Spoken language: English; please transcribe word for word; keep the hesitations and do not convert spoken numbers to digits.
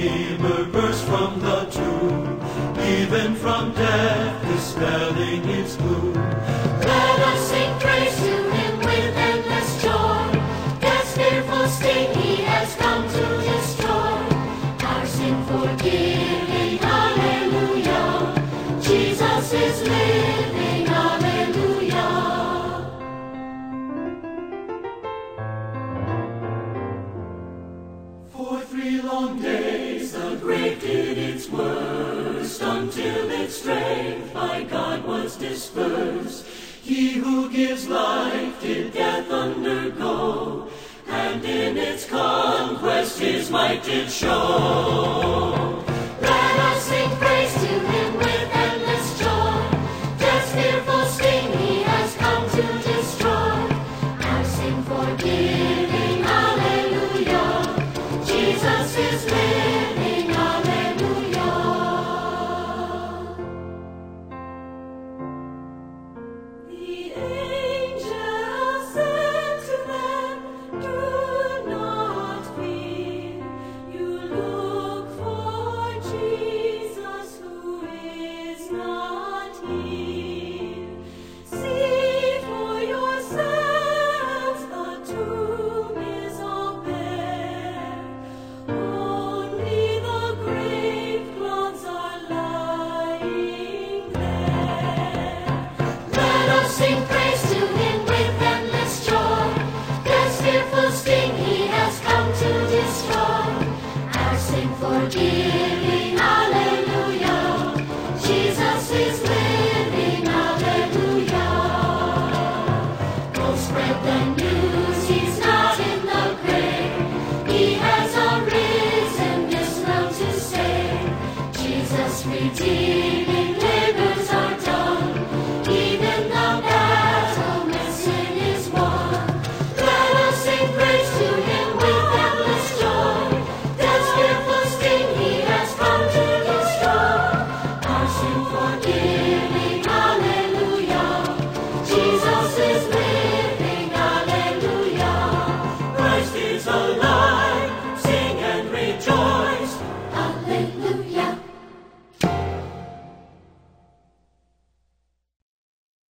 Redeemer burst from the tomb, even from death dispelling its gloom. Let us sing praise to him with endless joy. Death's fearful sting he has come to destroy. Our sin forgiving, hallelujah. Jesus is living, hallelujah. For three long days the grave did its worst, until its strength by God was dispersed. He who gives life did death undergo, and in its conquest his might did show.